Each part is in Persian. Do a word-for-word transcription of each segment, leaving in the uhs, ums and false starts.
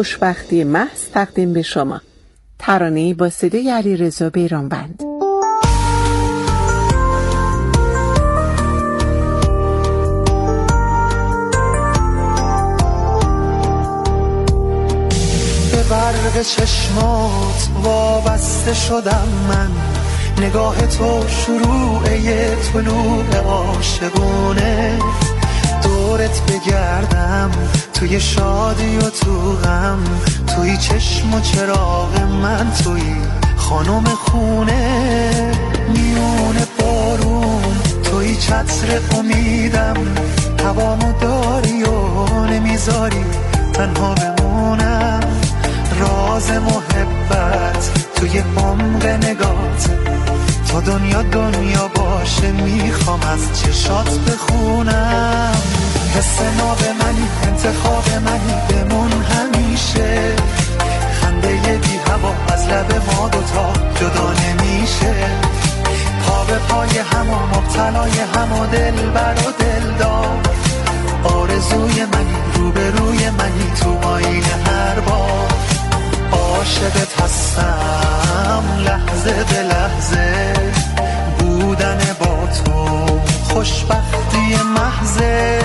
خوشبختی محض تقدیم به شما. ترانه‌ای با صدای علیرضا بیرانوند. به برق چشمات وابسته شدم من، نگاه تو شروع طلوع عاشقونه، دورت بگردم توی شادی و تو غم، توی چشم و چراغ من، توی خانم خونه، میونه بارون توی چتر امیدم، هوامو داری و نمیذاری تنها بمونم، راز محبت توی عمق نگات، تا دنیا دنیا باشه میخوام از چشات بخونم، حس ناب منی انتخاب منی بمون همیشه، خنده بی هوا از لب ما دوتا جدا نمیشه، پا به پای هم و مبتلای هم و دل بر و دل دار، آرزوی منی روبروی منی تو آینه هر بار، عاشقت هستم لحظه به لحظه، بودن با تو خوشبختی محضه.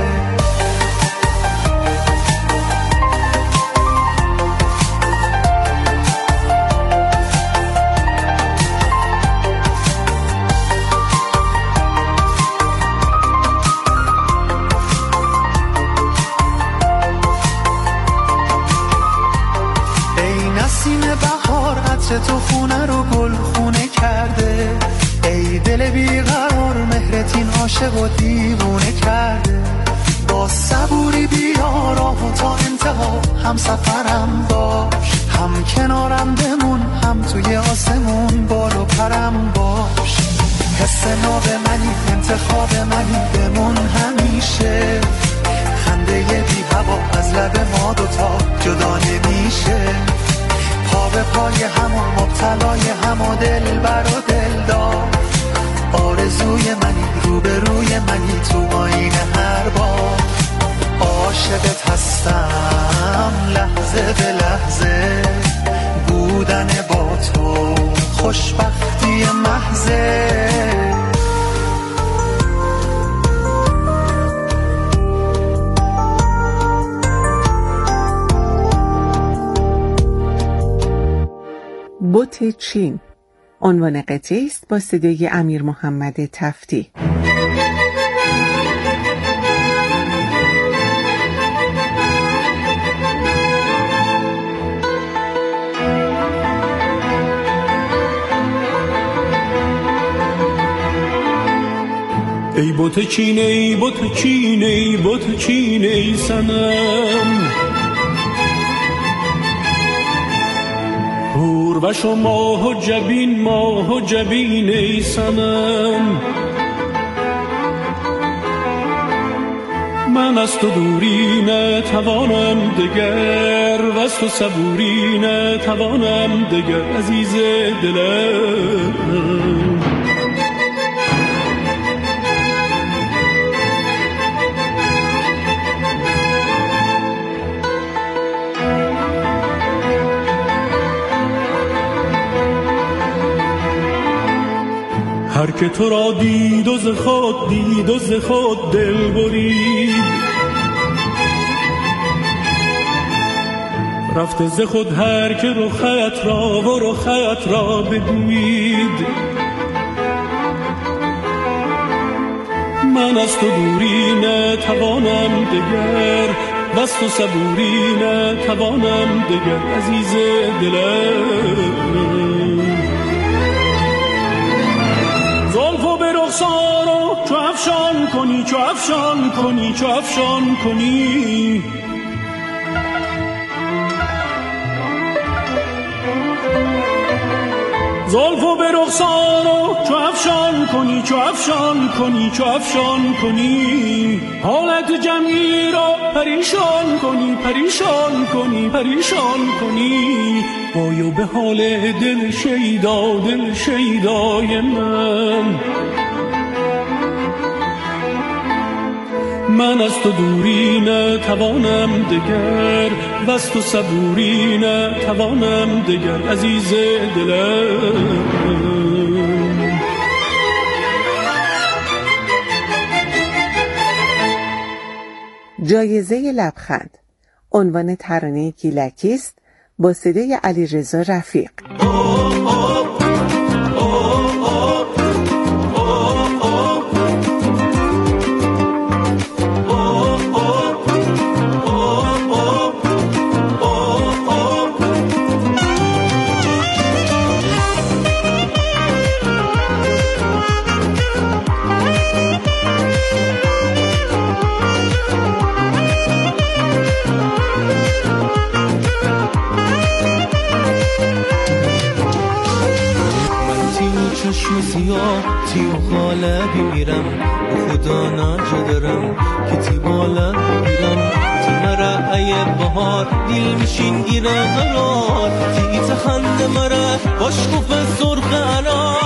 تو خونه رو گل خونه کرده، ای دل بیقرار مهرتین عاشق و دیوونه کرده، با صبوری بیا راهو تا انتها هم سفرم باش، هم کنارم بمون هم توی آسمون بال و پرم باش، حس ناب منی انتخاب منی بمون همیشه، خنده بی هوا از لب ما دوتا جدا نمیشه، پا به پای هم و مبتلای هم و دل بر و دل دار، آرزوی منی روبروی منی تو آینه هر بار، عاشقت هستم لحظه به لحظه، بودن با تو خوشبختی محضه. بت چین عنوان قطعه است با صدای امیر محمد تفتی. ای بت چین ای بت چین ای بت چین ای صنم، و شو ماه و جبین ماه و جبین ای صنم، من از تو دوری نتوانم دگر، و از تو صبوری نتوانم دگر عزیز دلم، هر که تو را دید و ز خود دید و ز خود دل برید، رفته ز خود هر که رخت را و رخت را بدید، من از تو دوری نتوانم دگر، و از تو صبوری نتوانم دگر عزیز دلم، زلفو به رخسارو چو افشان کنی چو افشان کنی چو افشان کنی، زلفو به رخسارو چو افشان کنی چو افشان کنی چو افشان کنی، حالت جمعی را پریشان کنی پریشان کنی پریشان کنی، وایو به حال دل شیدا دل شیدای من، من از تو دوری نتوانم دگر، و از تو صبوری نتوانم دگر عزیز دلم. جایزه لبخند عنوان ترانه گیلکی است با صدای علیرضا رفیق. چشم سیاه تیو خاله بیمیرم و خدا نجدرم که تی بالا بیرم تی مرا ای بهار دل میشین گیره قرار تی تخند مرا باش کف سرخ انار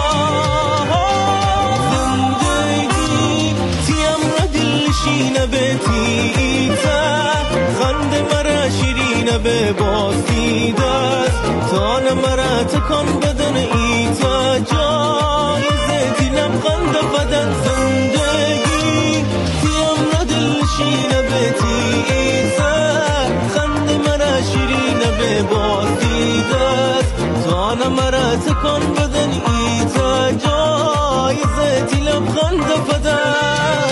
زندگی تیم را دل شینه به تی خند مرا شیرینه به باستی دست تان مرا تکان بدن ایتا جایزه تی لبخند بدن زندگی تیم را دل شینه به تیزه خند مرا شیرینه به باستی دست تان مرا تکان بدن ایتا جایزه تی لبخند بدن.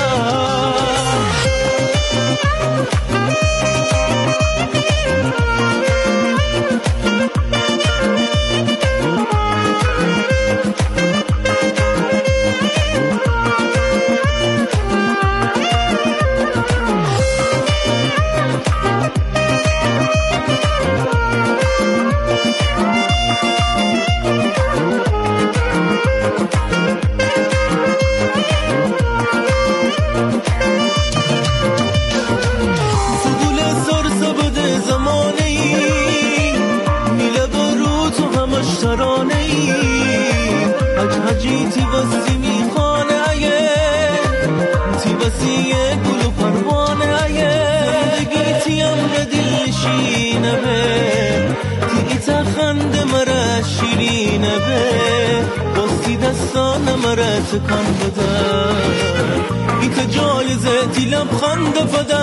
تی وسی میخانه تی وسی گل و پروانه زندگی تی امر دل شینه به تی ایتا خند مرا شیرینه به باستی دستان مرا تکان بدن ایتا جایزه تی لبخند بدن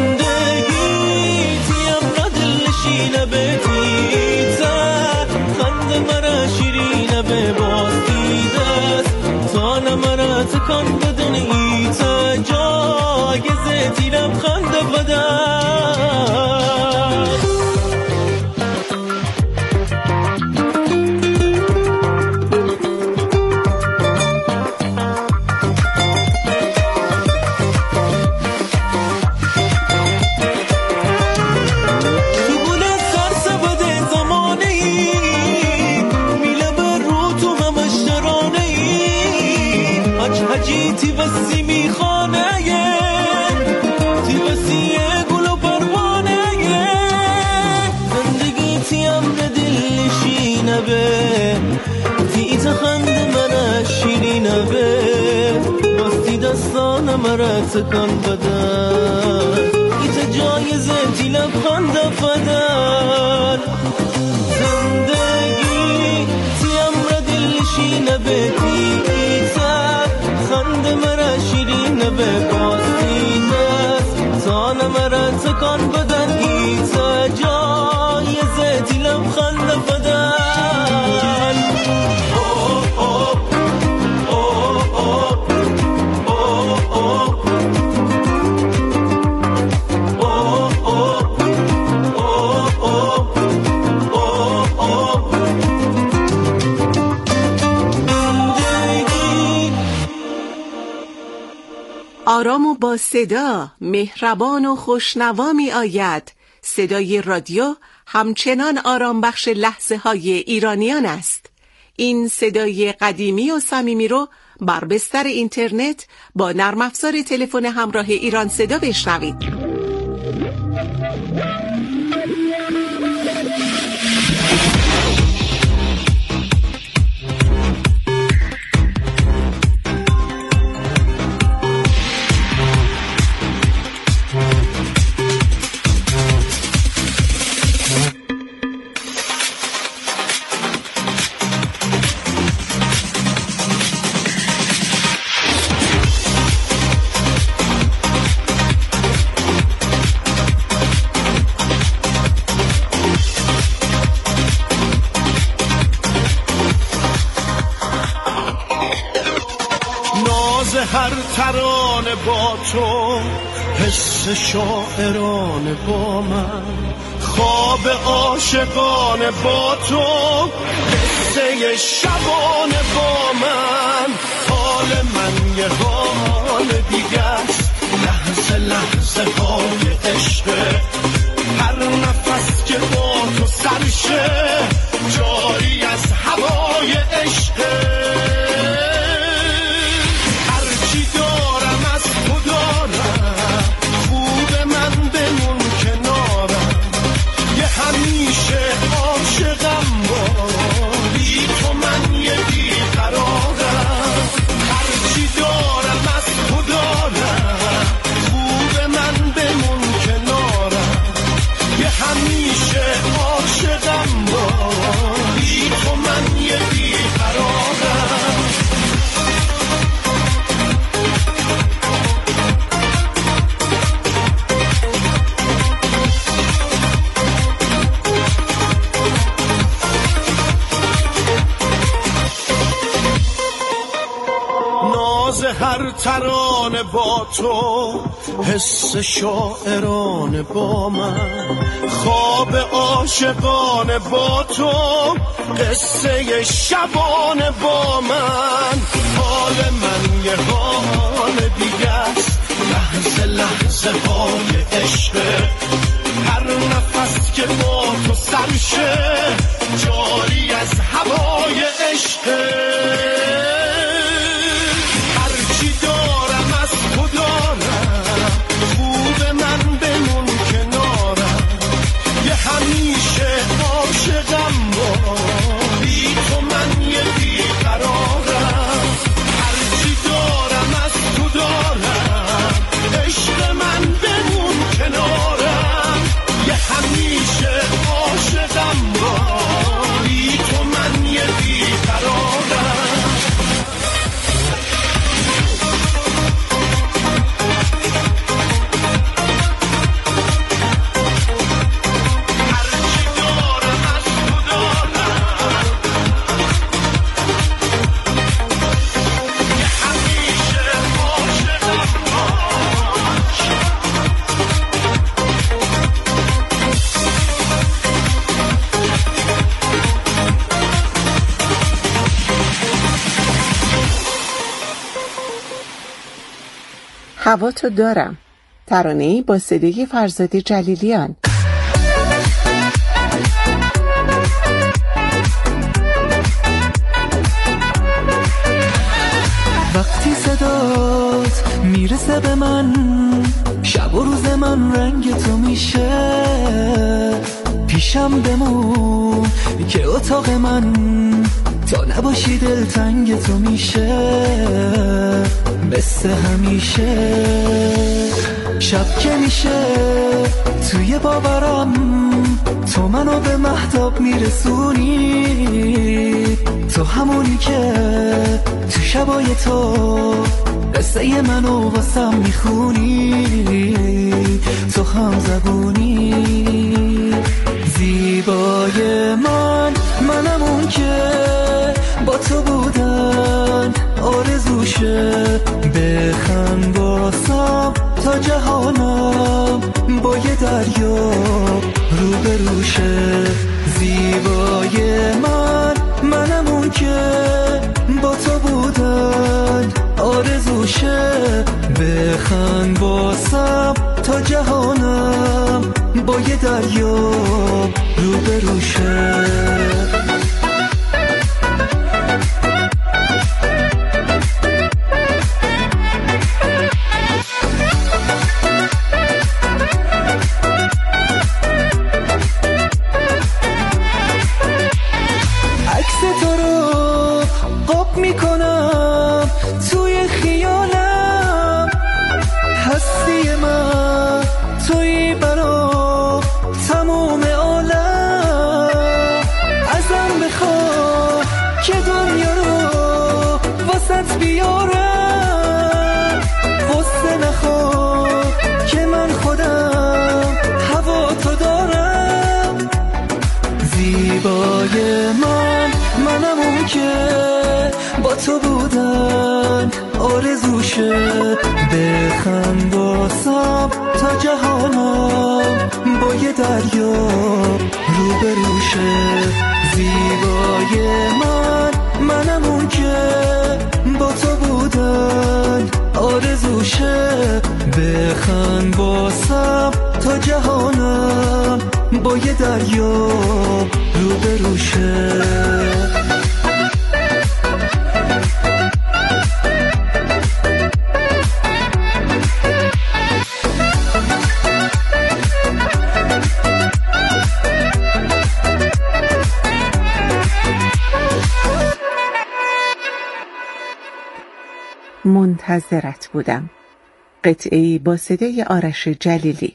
زندگی تی امر دل شینه به تی ایتا خند مرا شیرینه به باستی تان مرا تکان بدن ایتا جایزه تی لبخند بدن. تی وسی میخانه تی وسی گل و پروانه زندگی تی امر دل شینه به تی ایتا خند مرا شیرینه به باستی دستان مرا تکان بدن ایتا جایزه تی لبخند بدن زندگی تی امر دل شینه به تی ایتا خند مرا شیرینه به باستی دست تان مرا تکان بدن ایتا جایزه تی لبخند بدن. آرام و با صدا، مهربان و خوشنوا می آید. صدای رادیو همچنان آرام بخش لحظه های ایرانیان است. این صدای قدیمی و صمیمی رو بر بستر اینترنت با نرم افزار تلفن همراه ایران صدا بشنوید. هر ترانه با تو، حس شاعرانه با من، خواب عاشقانه با تو، قصه شبانه با من. حال من یه حال دیگه است، لحظه لحظه های عشقه، هر نفس که با تو سرشه جاری از هوای عشقه. هرچی دارم از تو دارم، خوب من بمون کنارم، یه همیشه عاشقم با، بی تو من یه بیقرارم. هرچی دارم از تو دارم، خوب من بمون کنارم، یه همیشه عاشقم با، بی تو من یه بیقرارم. ناز هر ترانه با تو، حس شاعرانه با من، خواب عاشقانه با تو، قصه شبانه با من. حال من یه حال دیگه است، لحظه لحظه های عشقه، هر نفس که با تو سرشه جاری از هوای عشقه. هرچی دارم از تو دارم، خوب من بمون کنارم، یه همیشه عاشقم با، بی تو من یه بیقرارم. هرچی دارم از تو دارم، عشق من بمون کنارم، یه همیشه عاشقم با، بی تو من یه بیقرارم. هوا تو دارم، ترانه‌ای با صدای فرزاد جلیلیان. وقتی صدات میرسه به من، شب و روز من رنگ تو میشه، پیشم بمون که اتاق من تا نباشی دلتنگ تو میشه، مثل همیشه. شب که میشه توی باورم، تو منو به مهتاب میرسونی، تو همونی که تو شبای تو قصه منو واسم میخونی، تو هم زبونی. زیبای من، منم اون که با تو بودن آرزوشه، بخند واسم تا جهانم با یه دریا روبروشه. زیبای من، منم اون که با تو بودن آرزوشه، بخند واسم تا جهانم با یه دریا روبروشه. آرزوشه بخند باسم تا جهانم با یه دریا روبروشه زیبای من منم اون که با تو بودن آرزوشه بخند باسم تا جهانم با یه دریا روبروشه منتظرت بودم. قطعه‌ای با صدای آرش جلیلی.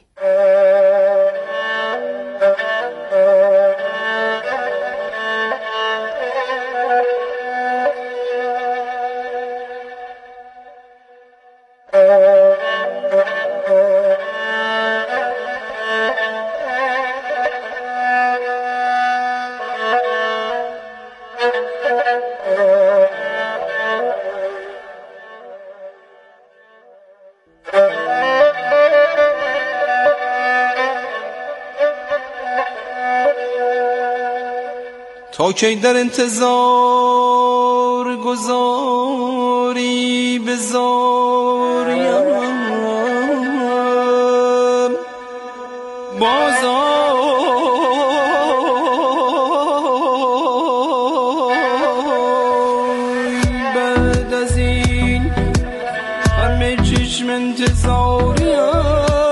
تا کی در انتظار گذاری بزاریم بازای بعد از این همه چشم انتظاریم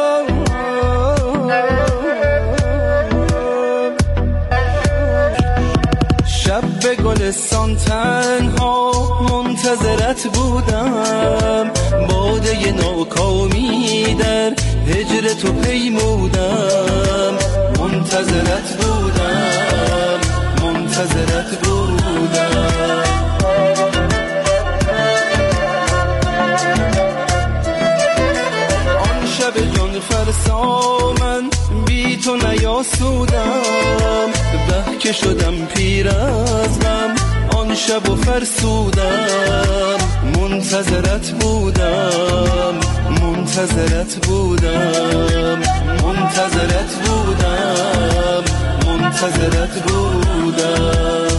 به گلستان تنها منتظرت بودم باده ناکامی در هجر تو پیمودم منتظرت بودم منتظرت بودم آن شب جان فرسا من بی تو نیاسودم به که شدم پیر از غم آن شب و فرسودم منتظرت بودم منتظرت بودم منتظرت بودم منتظرت بودم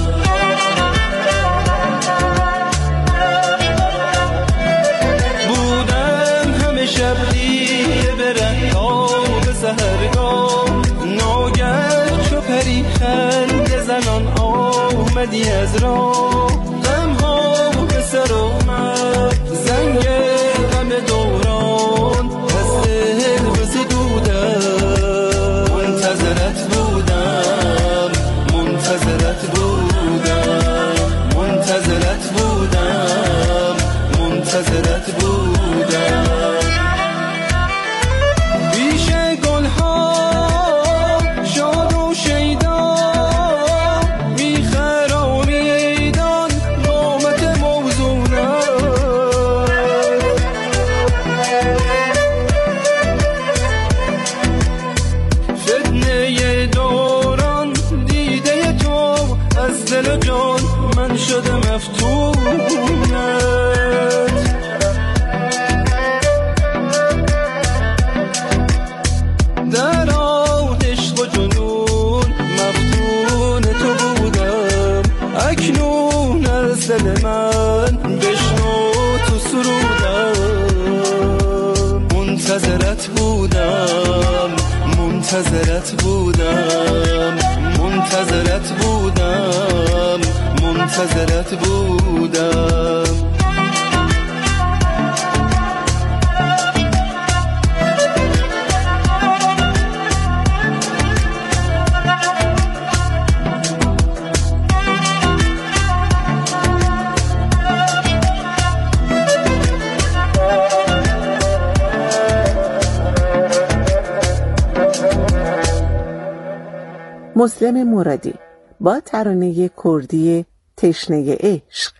بودم همه شب دیگه بره تا به سحرگاه ناگه چو پری خنده زنان آمدی از راه غم ها به سر اومد زنگ غم دوران از دل بزدودم منتظرت بودم منتظرت بودم منتظرت بودم منتظرت بودم بیش گل ها شاد و شیدا میخرامیدان قامت موزونم فتنه دوران دیده تو از دل و جان من شده مفتونت در آن عشق و جنون مفتون تو بودم اکنون از دل من بشنو تو سرودم منتظرت بودم منتظرت بودم منتظرت بودم منتظرت بودم مسلم مرادی با ترانه کردی تشنه عشق.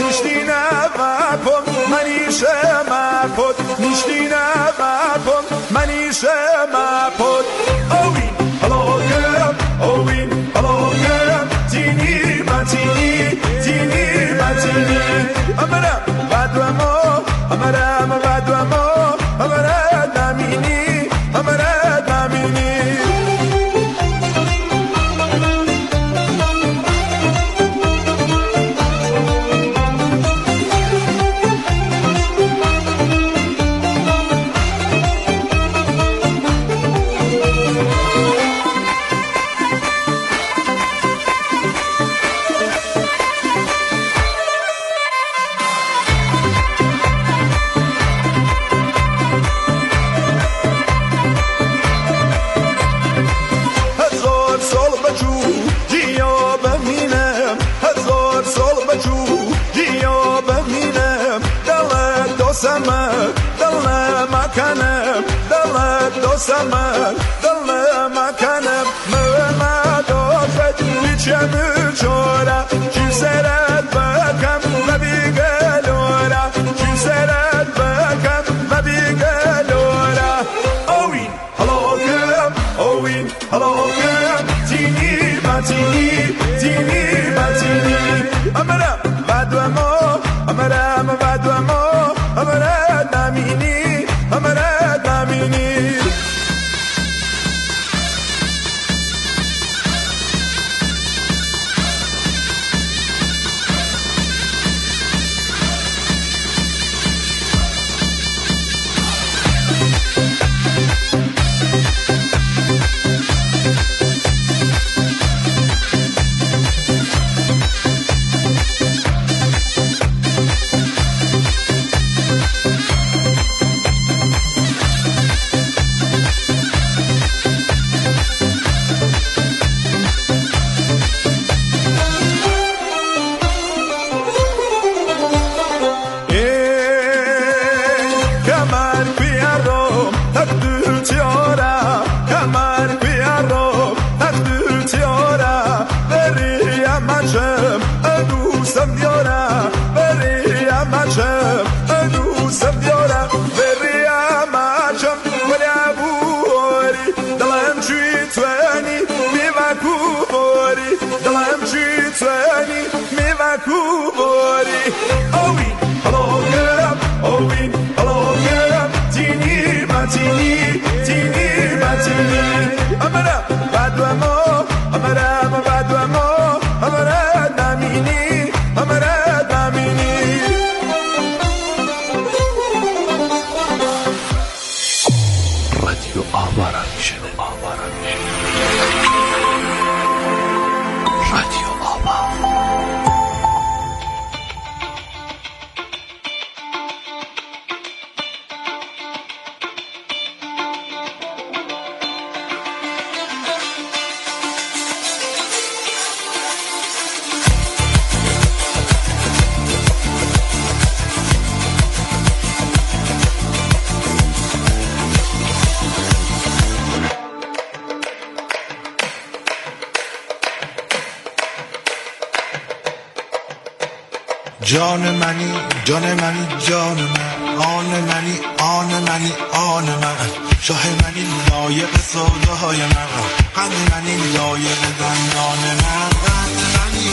نیشتینه وپم منیشه مپد نیشتینه وپم منیشه مپد اوین هلاگم اوین هلاگم تینی متینی تینی متینی امرم بدوما امرم بدوما امرم نمینی امرم نمینی Zaman dalma kanım Mehmet Afet biçemi çora Kimseret bakam ve bir gel ora Kimseret bakam ve bir gel ora Ovin halakım Ovin halakım Tini matini Tini matini Ameram badvamo Ameram badvamo Ameram namini Ameram namini جان منی جان منی جان من آن منی آن منی آن من شاه منی لایق سودای من قند منی لایق دندان من قند منی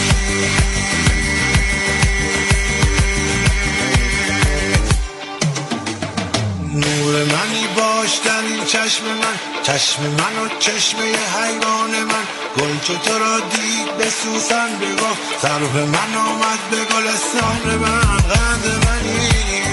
نور منی باش در این چشم من چشم من و چشم حیوان من گل چو تو را دید به سوسن بگفت سرو من آمد به گلستان من قند منی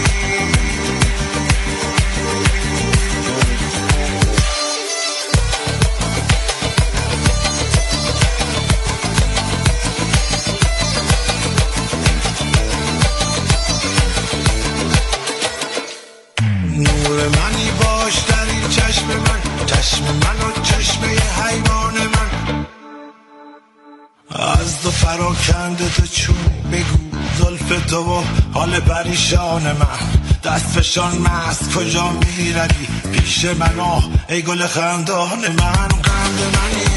نور منی باش در این چشم من چشم من و چشم حیوان من از دو فراکنده تو چون بگو زلف تو و حال پریشان من دست فشان مست کجا میروی پیش من آه ای گل خندان من قند منی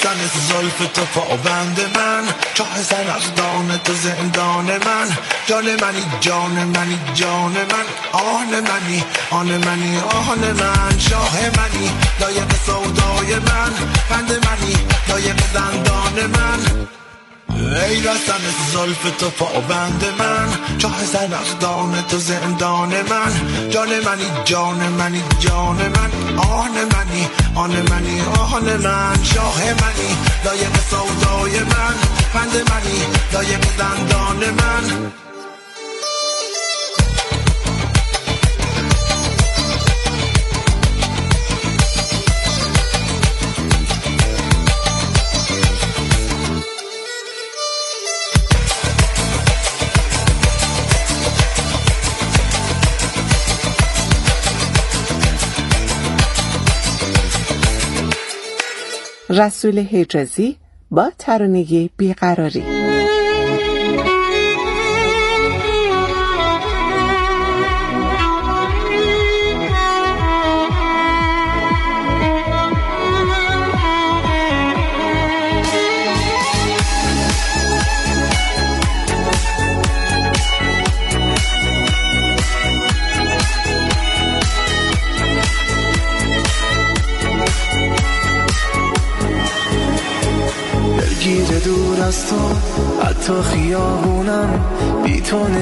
رسن زلف تو پابند من، چاه سرطان تو زندان من. جان منی جان منی جان من، آن منی آن منی آن من. شاه منی لایق سودای من، بند منی لایق زندان من. ای رسن زلف تو پابند من، چاه سرطان تو زندان من. جان منی جان منی جان من، آن منی آن منی آن من. شاه منی لایق سودای من، بند منی لایق زندان من. رسول حجازی با ترانه بیقراری. گیر دور از تو حتی خیابونم بی تو